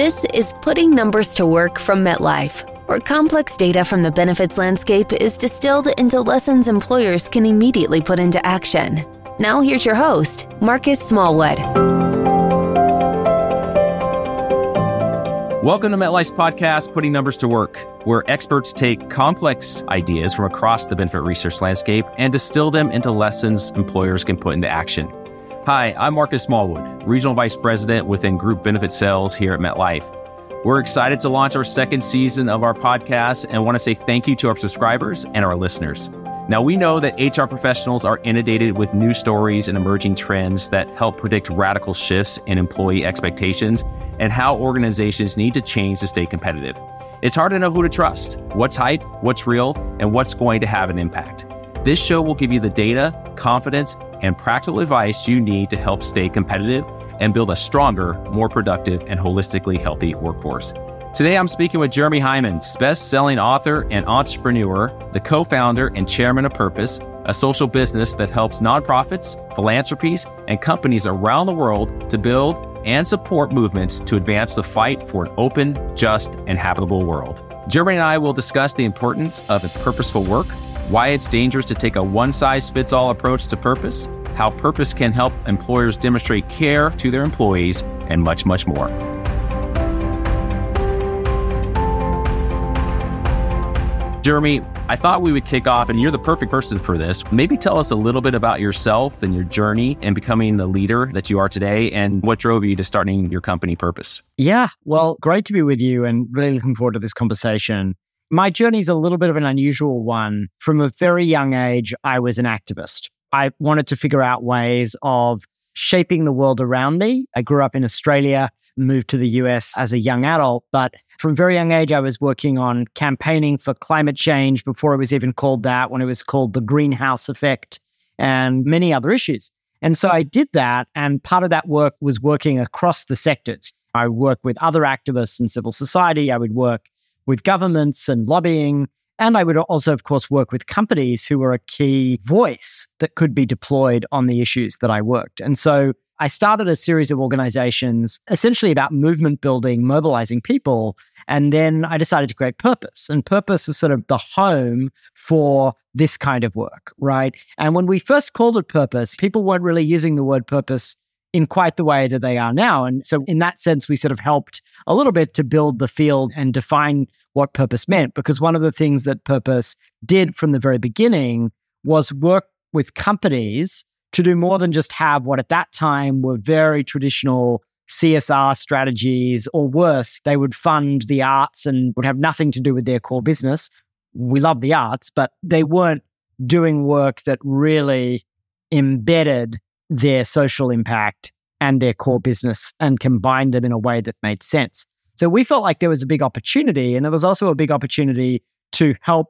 This is Putting Numbers to Work from MetLife, where complex data from the benefits landscape is distilled into lessons employers can immediately put into action. Now here's your host, Marcus Smallwood. Welcome to MetLife's podcast, Putting Numbers to Work, where experts take complex ideas from across the benefit research landscape and distill them into lessons employers can put into action. Hi, I'm Marcus Smallwood, Regional Vice President within Group Benefit Sales here at MetLife. We're excited to launch our second season of our podcast and want to say thank you to our subscribers and our listeners. Now, we know that HR professionals are inundated with new stories and emerging trends that help predict radical shifts in employee expectations and how organizations need to change to stay competitive. It's hard to know who to trust, what's hype, what's real, and what's going to have an impact. This show will give you the data, confidence, and practical advice you need to help stay competitive and build a stronger, more productive, and holistically healthy workforce. Today, I'm speaking with Jeremy Heimans, best-selling author and entrepreneur, the co-founder and chairman of Purpose, a social business that helps nonprofits, philanthropies, and companies around the world to build and support movements to advance the fight for an open, just, and habitable world. Jeremy and I will discuss the importance of purposeful work, why it's dangerous to take a one-size-fits-all approach to purpose, how purpose can help employers demonstrate care to their employees, and much, much more. Jeremy, I thought we would kick off, and you're the perfect person for this. Maybe tell us a little bit about yourself and your journey in becoming the leader that you are today, and what drove you to starting your company, Purpose. Yeah, well, great to be with you and really looking forward to this conversation. My journey is a little bit of an unusual one. From a very young age, I was an activist. I wanted to figure out ways of shaping the world around me. I grew up in Australia, moved to the US as a young adult, but from a very young age, I was working on campaigning for climate change before it was even called that, when it was called the greenhouse effect and many other issues. And so I did that, and part of that work was working across the sectors. I worked with other activists in civil society. I would work with governments and lobbying. And I would also, of course, work with companies who were a key voice that could be deployed on the issues that I worked. And so I started a series of organizations essentially about movement building, mobilizing people. And then I decided to create Purpose. And Purpose is sort of the home for this kind of work, right? And when we first called it Purpose, people weren't really using the word purpose in quite the way that they are now. And so in that sense, we sort of helped a little bit to build the field and define what purpose meant, because one of the things that Purpose did from the very beginning was work with companies to do more than just have what at that time were very traditional CSR strategies, or worse, they would fund the arts and would have nothing to do with their core business. We love the arts, but they weren't doing work that really embedded their social impact and their core business and combined them in a way that made sense. So we felt like there was a big opportunity, and there was also a big opportunity to help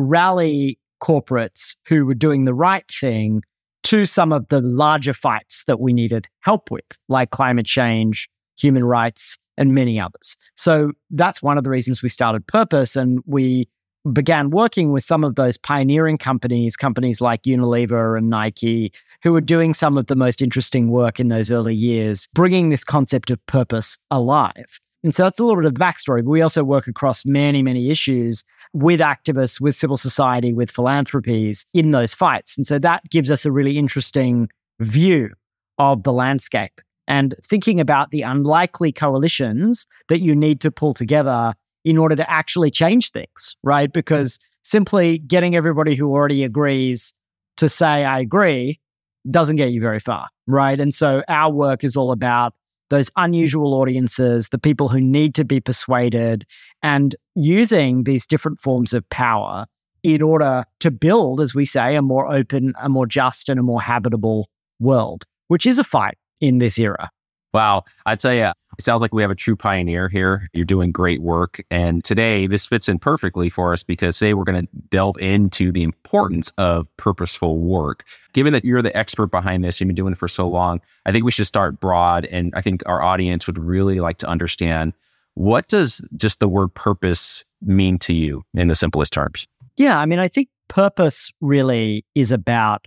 rally corporates who were doing the right thing to some of the larger fights that we needed help with, like climate change, human rights, and many others. So that's one of the reasons we started Purpose, and we began working with some of those pioneering companies like Unilever and Nike, who were doing some of the most interesting work in those early years, bringing this concept of purpose alive. And so that's a little bit of the backstory. But we also work across many, many issues with activists, with civil society, with philanthropies in those fights. And so that gives us a really interesting view of the landscape and thinking about the unlikely coalitions that you need to pull together in order to actually change things, right? Because simply getting everybody who already agrees to say, I agree, doesn't get you very far, right? And so our work is all about those unusual audiences, the people who need to be persuaded, and using these different forms of power in order to build, as we say, a more open, a more just, and a more habitable world, which is a fight in this era. Wow. I tell you, it sounds like we have a true pioneer here. You're doing great work. And today, this fits in perfectly for us because today we're going to delve into the importance of purposeful work. Given that you're the expert behind this, you've been doing it for so long, I think we should start broad. And I think our audience would really like to understand, what does just the word purpose mean to you in the simplest terms? Yeah, I mean, I think purpose really is about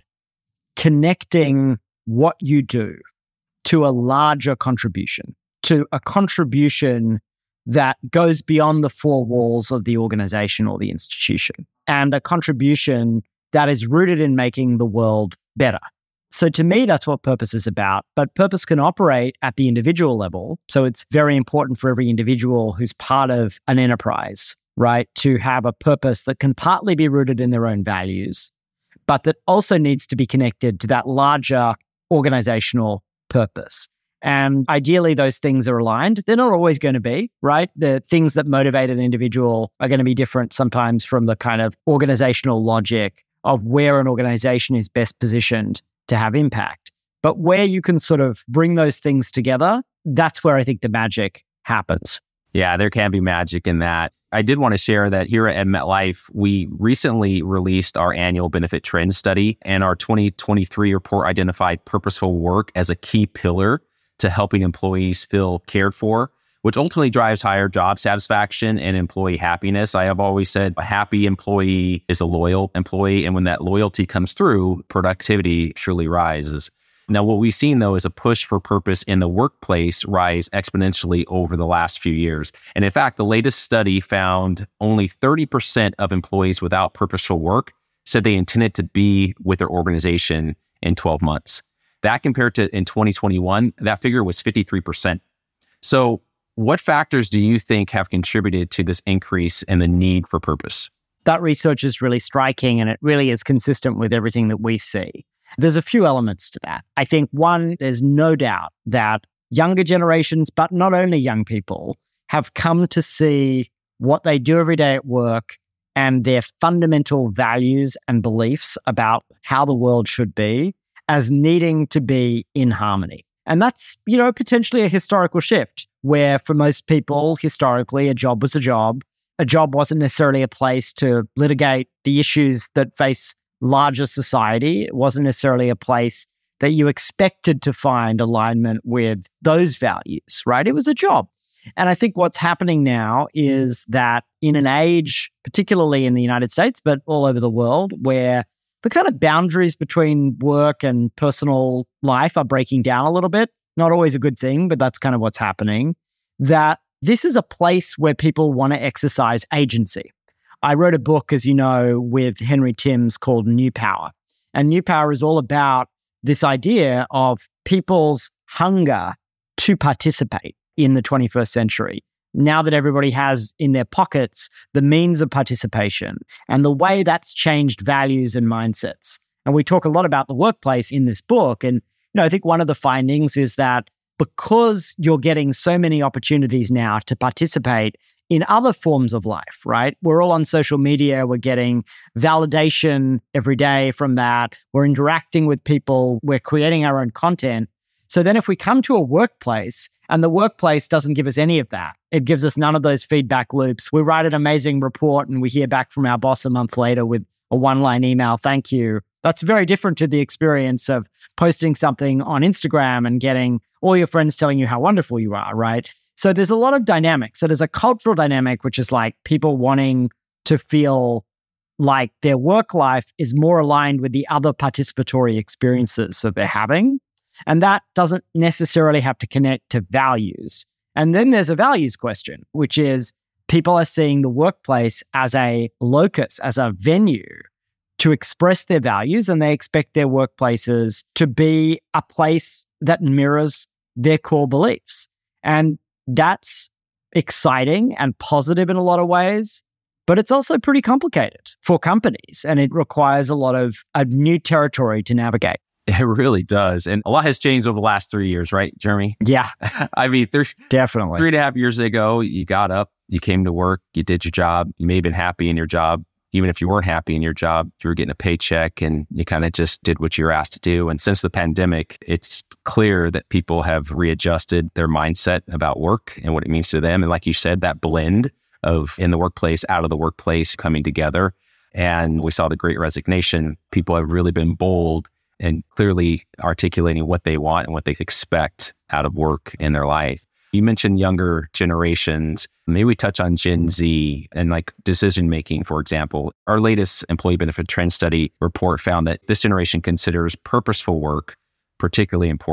connecting what you do to a larger contribution, to a contribution that goes beyond the four walls of the organization or the institution, and a contribution that is rooted in making the world better. So to me, that's what purpose is about. But purpose can operate at the individual level. So it's very important for every individual who's part of an enterprise, right, to have a purpose that can partly be rooted in their own values, but that also needs to be connected to that larger organizational purpose. And ideally, those things are aligned. They're not always going to be, right? The things that motivate an individual are going to be different sometimes from the kind of organizational logic of where an organization is best positioned to have impact. But where you can sort of bring those things together, that's where I think the magic happens. Yeah, there can be magic in that. I did want to share that here at MetLife, we recently released our annual benefit trend study, and our 2023 report identified purposeful work as a key pillar to helping employees feel cared for, which ultimately drives higher job satisfaction and employee happiness. I have always said a happy employee is a loyal employee. And when that loyalty comes through, productivity surely rises. Now, what we've seen, though, is a push for purpose in the workplace rise exponentially over the last few years. And in fact, the latest study found only 30% of employees without purposeful work said they intended to be with their organization in 12 months. That compared to in 2021, that figure was 53%. So what factors do you think have contributed to this increase in the need for purpose? That research is really striking, and it really is consistent with everything that we see. There's a few elements to that. I think one, there's no doubt that younger generations, but not only young people, have come to see what they do every day at work and their fundamental values and beliefs about how the world should be as needing to be in harmony. And that's, potentially a historical shift where for most people, historically, a job was a job. A job wasn't necessarily a place to litigate the issues that face larger society. It wasn't necessarily a place that you expected to find alignment with those values, right? It was a job. And I think what's happening now is that in an age, particularly in the United States, but all over the world, where the kind of boundaries between work and personal life are breaking down a little bit. Not always a good thing, but that's kind of what's happening. That this is a place where people want to exercise agency. I wrote a book, as you know, with Henry Timms called New Power. And New Power is all about this idea of people's hunger to participate in the 21st century. Now that everybody has in their pockets the means of participation and the way that's changed values and mindsets. And we talk a lot about the workplace in this book. And I think one of the findings is that because you're getting so many opportunities now to participate in other forms of life, right? We're all on social media. We're getting validation every day from that. We're interacting with people. We're creating our own content. So then if we come to a workplace and the workplace doesn't give us any of that, it gives us none of those feedback loops. We write an amazing report and we hear back from our boss a month later with a one-line email, thank you. That's very different to the experience of posting something on Instagram and getting all your friends telling you how wonderful you are, right? So there's a lot of dynamics. So there's a cultural dynamic, which is like people wanting to feel like their work life is more aligned with the other participatory experiences that they're having. And that doesn't necessarily have to connect to values. And then there's a values question, which is people are seeing the workplace as a locus, as a venue to express their values, and they expect their workplaces to be a place that mirrors their core beliefs. And that's exciting and positive in a lot of ways, but it's also pretty complicated for companies, and it requires a lot of a new territory to navigate. It really does. And a lot has changed over the last 3 years, right, Jeremy? Yeah. I mean, definitely. 3.5 years ago, you got up, you came to work, you did your job. You may have been happy in your job. Even if you weren't happy in your job, you were getting a paycheck and you kind of just did what you were asked to do. And since the pandemic, it's clear that people have readjusted their mindset about work and what it means to them. And like you said, that blend of in the workplace, out of the workplace coming together. And we saw the Great Resignation. People have really been bold and clearly articulating what they want and what they expect out of work in their life. You mentioned younger generations. Maybe we touch on Gen Z and like decision-making, for example. Our latest employee benefit trend study report found that this generation considers purposeful work particularly important.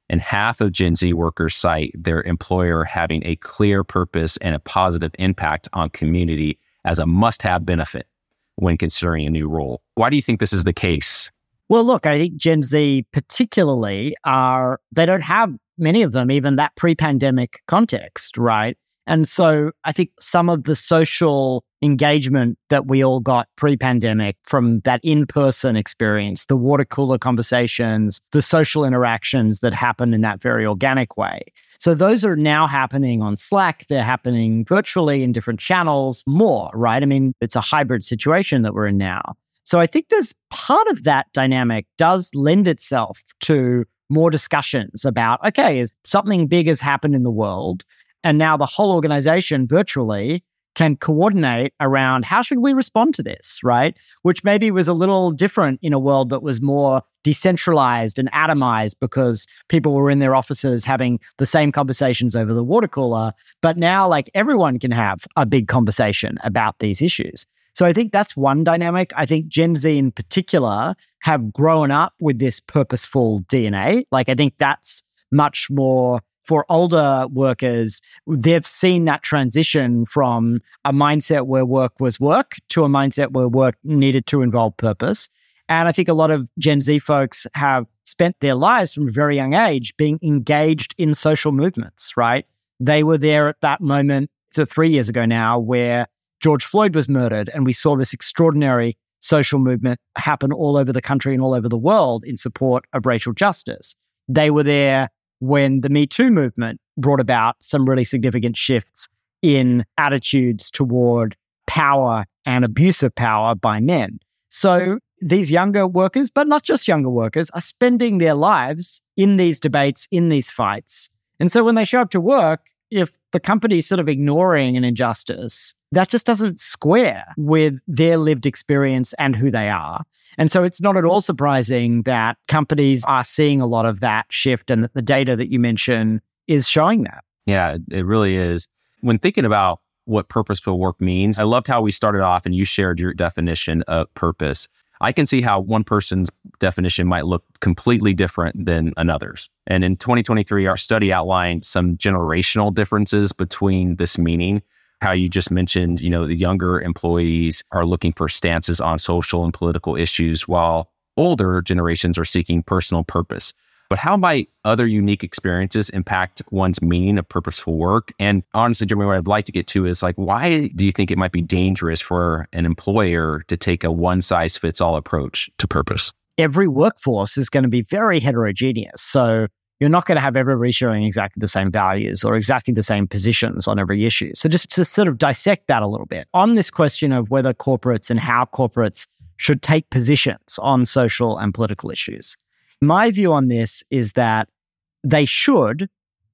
And half of Gen Z workers cite their employer having a clear purpose and a positive impact on community as a must-have benefit when considering a new role. Why do you think this is the case? Well, look, I think Gen Z particularly they don't have, many of them, even that pre-pandemic context, right? And so I think some of the social engagement that we all got pre-pandemic from that in-person experience, the water cooler conversations, the social interactions that happen in that very organic way. So those are now happening on Slack. They're happening virtually in different channels more, right? I mean, it's a hybrid situation that we're in now. So I think there's part of that dynamic does lend itself to more discussions about, okay, is something big has happened in the world, and now the whole organization virtually can coordinate around how should we respond to this, right? Which maybe was a little different in a world that was more decentralized and atomized because people were in their offices having the same conversations over the water cooler. But now, like, everyone can have a big conversation about these issues. So I think that's one dynamic. I think Gen Z in particular have grown up with this purposeful DNA. Like, I think that's much more for older workers. They've seen that transition from a mindset where work was work to a mindset where work needed to involve purpose. And I think a lot of Gen Z folks have spent their lives from a very young age being engaged in social movements, right? They were there at that moment, so 3 years ago now, where George Floyd was murdered, and we saw this extraordinary social movement happen all over the country and all over the world in support of racial justice. They were there when the Me Too movement brought about some really significant shifts in attitudes toward power and abuse of power by men. So these younger workers, but not just younger workers, are spending their lives in these debates, in these fights. And so when they show up to work, if the company is sort of ignoring an injustice, that just doesn't square with their lived experience and who they are. And so it's not at all surprising that companies are seeing a lot of that shift, and that the data that you mentioned is showing that. Yeah, it really is. When thinking about what purposeful work means, I loved how we started off and you shared your definition of purpose. I can see how one person's definition might look completely different than another's. And in 2023, our study outlined some generational differences between this meaning. How you just mentioned, the younger employees are looking for stances on social and political issues, while older generations are seeking personal purpose. But how might other unique experiences impact one's meaning of purposeful work? And honestly, Jeremy, what I'd like to get to is why do you think it might be dangerous for an employer to take a one-size-fits-all approach to purpose? Every workforce is going to be very heterogeneous. So you're not going to have everybody sharing exactly the same values or exactly the same positions on every issue. So just to sort of dissect that a little bit, on this question of whether corporates and how corporates should take positions on social and political issues, my view on this is that they should,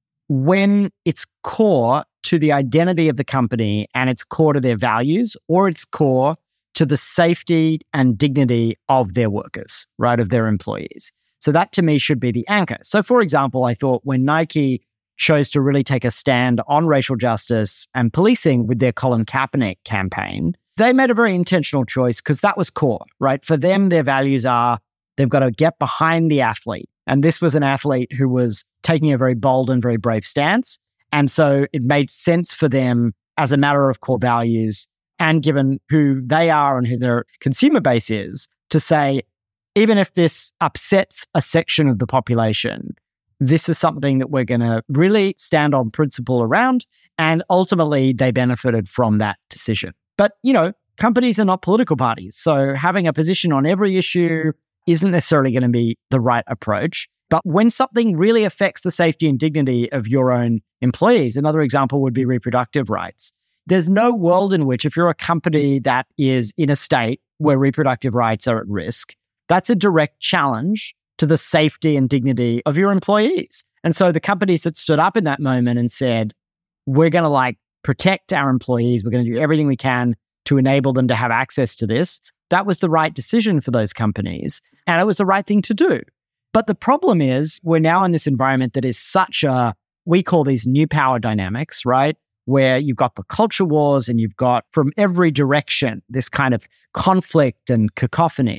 when it's core to the identity of the company and it's core to their values, or it's core to the safety and dignity of their workers, right, of their employees. So that to me should be the anchor. So for example, I thought when Nike chose to really take a stand on racial justice and policing with their Colin Kaepernick campaign, they made a very intentional choice because that was core, right? For them, their values are they've got to get behind the athlete. And this was an athlete who was taking a very bold and very brave stance. And so it made sense for them as a matter of core values, and given who they are and who their consumer base is, to say, even if this upsets a section of the population, this is something that we're going to really stand on principle around. And ultimately, they benefited from that decision. But, companies are not political parties. So having a position on every issue isn't necessarily going to be the right approach. But when something really affects the safety and dignity of your own employees, another example would be reproductive rights. There's no world in which, if you're a company that is in a state where reproductive rights are at risk, that's a direct challenge to the safety and dignity of your employees. And so the companies that stood up in that moment and said, we're going to protect our employees, we're going to do everything we can to enable them to have access to this, that was the right decision for those companies. And it was the right thing to do. But the problem is we're now in this environment that is we call these new power dynamics, right? Where you've got the culture wars and you've got from every direction this kind of conflict and cacophony.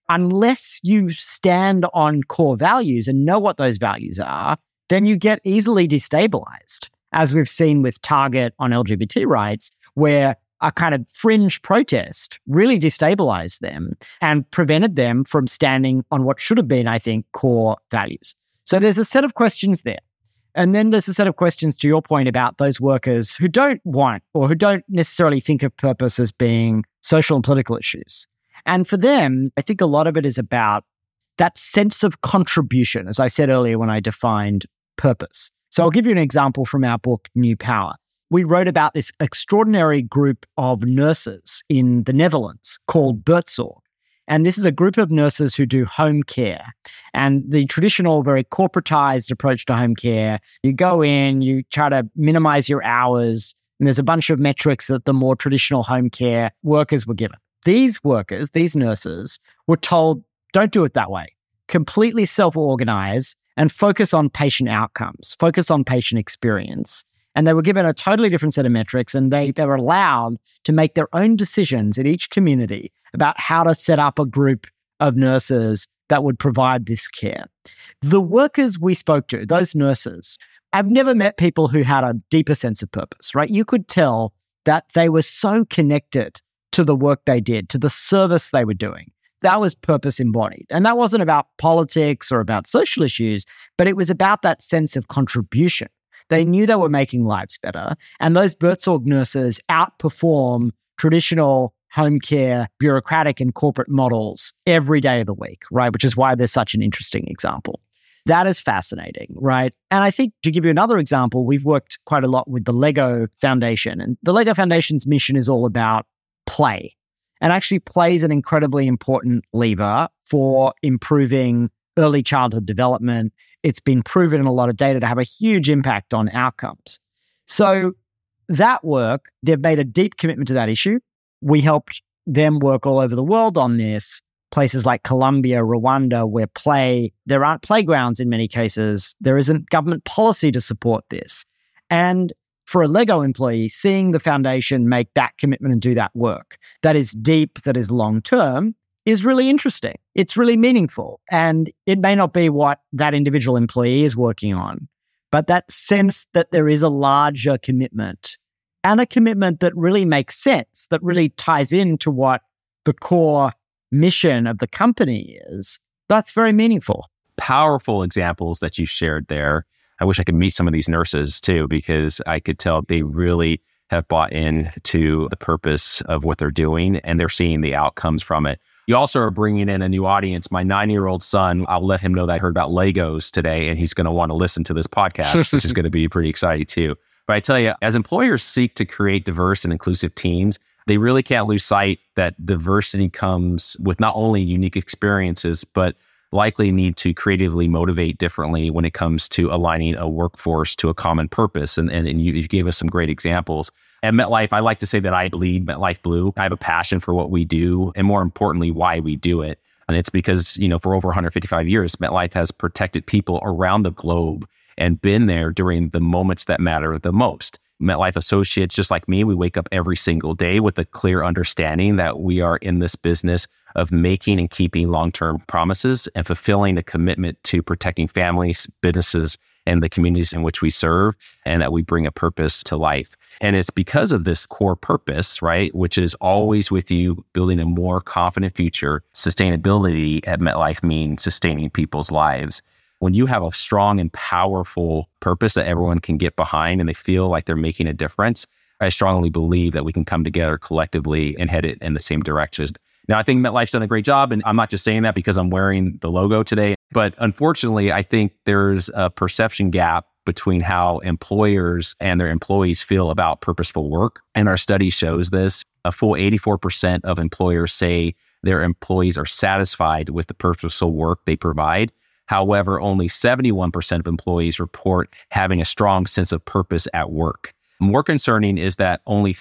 unless you stand on core values and know what those values are, then you get easily destabilized, as we've seen with Target on LGBT rights, where a kind of fringe protest really destabilized them and prevented them from standing on what should have been, I think, core values. So there's a set of questions there. And then there's a set of questions, to your point, about those workers who don't want or who don't necessarily think of purpose as being social and political issues. And for them, I think a lot of it is about that sense of contribution, as I said earlier when I defined purpose. So I'll give you an example from our book, New Power. We wrote about this extraordinary group of nurses in the Netherlands called Buurtzorg. And this is a group of nurses who do home care. And the traditional, very corporatized approach to home care, you go in, you try to minimize your hours, and there's a bunch of metrics that the more traditional home care workers were given. These workers, these nurses, were told, don't do it that way. Completely self-organize and focus on patient outcomes, focus on patient experience. And they were given a totally different set of metrics, and they were allowed to make their own decisions in each community about how to set up a group of nurses that would provide this care. The workers we spoke to, those nurses, I've never met people who had a deeper sense of purpose, right? You could tell that they were so connected to the work they did, to the service they were doing. That was purpose embodied. And that wasn't about politics or about social issues, but it was about that sense of contribution. They knew they were making lives better. And those Buurtzorg nurses outperform traditional home care, bureaucratic and corporate models every day of the week, right? Which is why there's such an interesting example. That is fascinating, right? And I think to give you another example, we've worked quite a lot with the LEGO Foundation. And the LEGO Foundation's mission is all about play. And actually play is an incredibly important lever for improving early childhood development. It's been proven in a lot of data to have a huge impact on outcomes. So that work, they've made a deep commitment to that issue. We helped them work all over the world on this. Places like Colombia, Rwanda, where there aren't playgrounds in many cases. There isn't government policy to support this. And for a LEGO employee, seeing the foundation make that commitment and do that work that is deep, that is long-term, is really interesting. It's really meaningful. And it may not be what that individual employee is working on, but that sense that there is a larger commitment and a commitment that really makes sense, that really ties into what the core mission of the company is, that's very meaningful. Powerful examples that you shared there. I wish I could meet some of these nurses too, because I could tell they really have bought into the purpose of what they're doing and they're seeing the outcomes from it. You also are bringing in a new audience. My 9-year-old son, I'll let him know that I heard about Legos today, and he's going to want to listen to this podcast, which is going to be pretty exciting too. But I tell you, as employers seek to create diverse and inclusive teams, they really can't lose sight that diversity comes with not only unique experiences, but likely need to creatively motivate differently when it comes to aligning a workforce to a common purpose. And you gave us some great examples. At MetLife, I like to say that I bleed MetLife blue. I have a passion for what we do, and more importantly, why we do it. And it's because, for over 155 years, MetLife has protected people around the globe and been there during the moments that matter the most. MetLife associates, just like me, we wake up every single day with a clear understanding that we are in this business of making and keeping long-term promises and fulfilling a commitment to protecting families, businesses, and the communities in which we serve, and that we bring a purpose to life. And it's because of this core purpose, right, which is always with you, building a more confident future. Sustainability at MetLife means sustaining people's lives. When you have a strong and powerful purpose that everyone can get behind and they feel like they're making a difference, I strongly believe that we can come together collectively and head it in the same direction. Now, I think MetLife's done a great job, and I'm not just saying that because I'm wearing the logo today, but unfortunately, I think there's a perception gap between how employers and their employees feel about purposeful work. And our study shows this. A full 84% of employers say their employees are satisfied with the purposeful work they provide. However, only 71% of employees report having a strong sense of purpose at work. More concerning is that only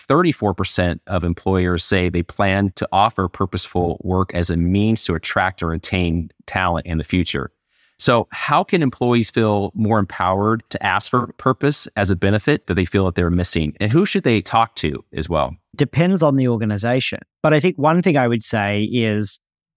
34% of employers say they plan to offer purposeful work as a means to attract or retain talent in the future. So how can employees feel more empowered to ask for purpose as a benefit that they feel that they're missing? And who should they talk to as well? Depends on the organization. But I think one thing I would say is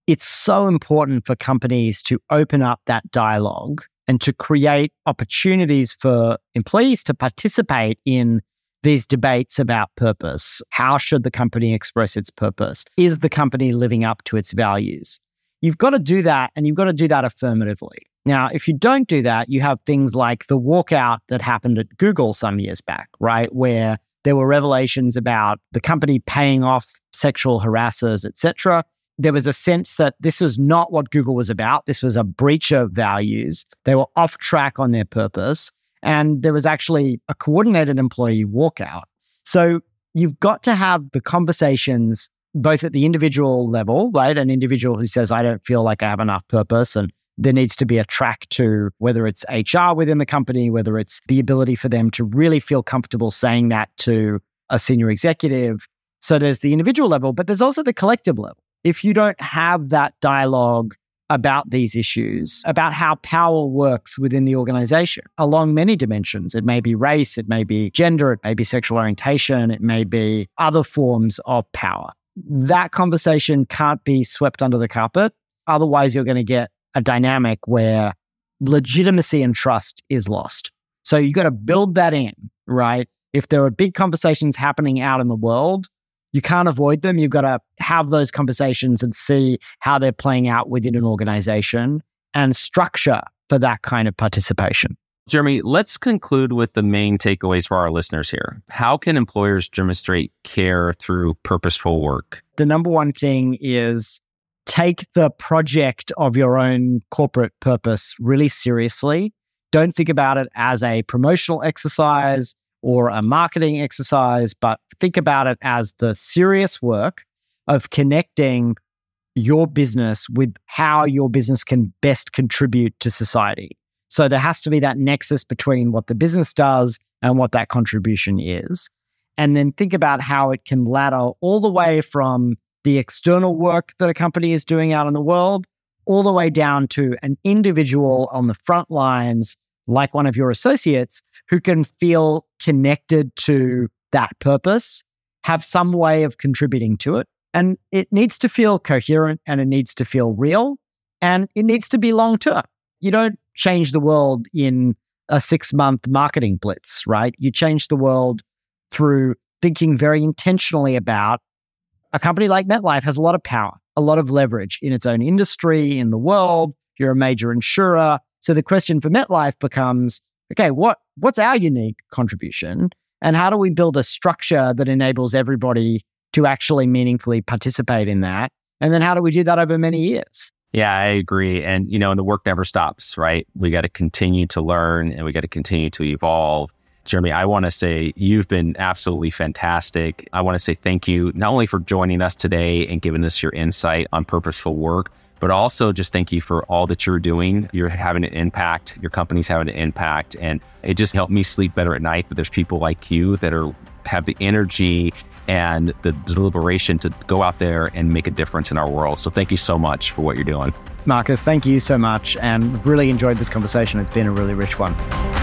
it's so important for companies to open up that dialogue and to create opportunities for employees to participate in these debates about purpose. How should the company express its purpose? Is the company living up to its values? You've got to do that, and you've got to do that affirmatively. Now, if you don't do that, you have things like the walkout that happened at Google some years back, right? Where there were revelations about the company paying off sexual harassers, etc. There was a sense that this was not what Google was about. This was a breach of values. They were off track on their purpose. And there was actually a coordinated employee walkout. So you've got to have the conversations both at the individual level, right? An individual who says, I don't feel like I have enough purpose, and there needs to be a track to whether it's HR within the company, whether it's the ability for them to really feel comfortable saying that to a senior executive. So there's the individual level, but there's also the collective level. If you don't have that dialogue about these issues, about how power works within the organization along many dimensions, it may be race, it may be gender, it may be sexual orientation, it may be other forms of power. That conversation can't be swept under the carpet. Otherwise, you're going to get a dynamic where legitimacy and trust is lost. So you've got to build that in, right? If there are big conversations happening out in the world, you can't avoid them. You've got to have those conversations and see how they're playing out within an organization and structure for that kind of participation. Jeremy, let's conclude with the main takeaways for our listeners here. How can employers demonstrate care through purposeful work? The number one thing is take the project of your own corporate purpose really seriously. Don't think about it as a promotional exercise or a marketing exercise, but think about it as the serious work of connecting your business with how your business can best contribute to society. So there has to be that nexus between what the business does and what that contribution is. And then think about how it can ladder all the way from the external work that a company is doing out in the world, all the way down to an individual on the front lines, like one of your associates, who can feel connected to that purpose, have some way of contributing to it. And it needs to feel coherent, and it needs to feel real, and it needs to be long-term. You don't change the world in a 6-month marketing blitz, right? You change the world through thinking very intentionally about a company like MetLife has a lot of power, a lot of leverage in its own industry, in the world. You're a major insurer. So the question for MetLife becomes, okay, what's our unique contribution? And how do we build a structure that enables everybody to actually meaningfully participate in that? And then how do we do that over many years? Yeah, I agree. And, and the work never stops, right? We got to continue to learn, and we got to continue to evolve. Jeremy, I want to say you've been absolutely fantastic. I want to say thank you, not only for joining us today and giving us your insight on purposeful work, but also just thank you for all that you're doing. You're having an impact. Your company's having an impact. And it just helped me sleep better at night that there's people like you that have the energy and the deliberation to go out there and make a difference in our world. So thank you so much for what you're doing. Marcus, thank you so much. And really enjoyed this conversation. It's been a really rich one.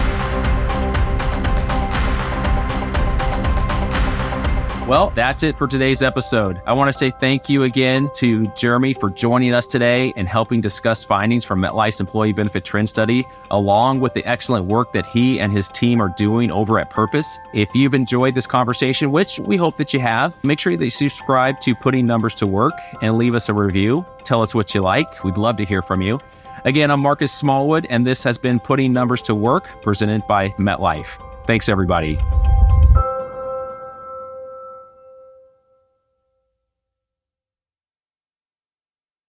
Well, that's it for today's episode. I want to say thank you again to Jeremy for joining us today and helping discuss findings from MetLife's Employee Benefit Trend Study, along with the excellent work that he and his team are doing over at Purpose. If you've enjoyed this conversation, which we hope that you have, make sure that you subscribe to Putting Numbers to Work and leave us a review. Tell us what you like. We'd love to hear from you. Again, I'm Marcus Smallwood, and this has been Putting Numbers to Work, presented by MetLife. Thanks, everybody.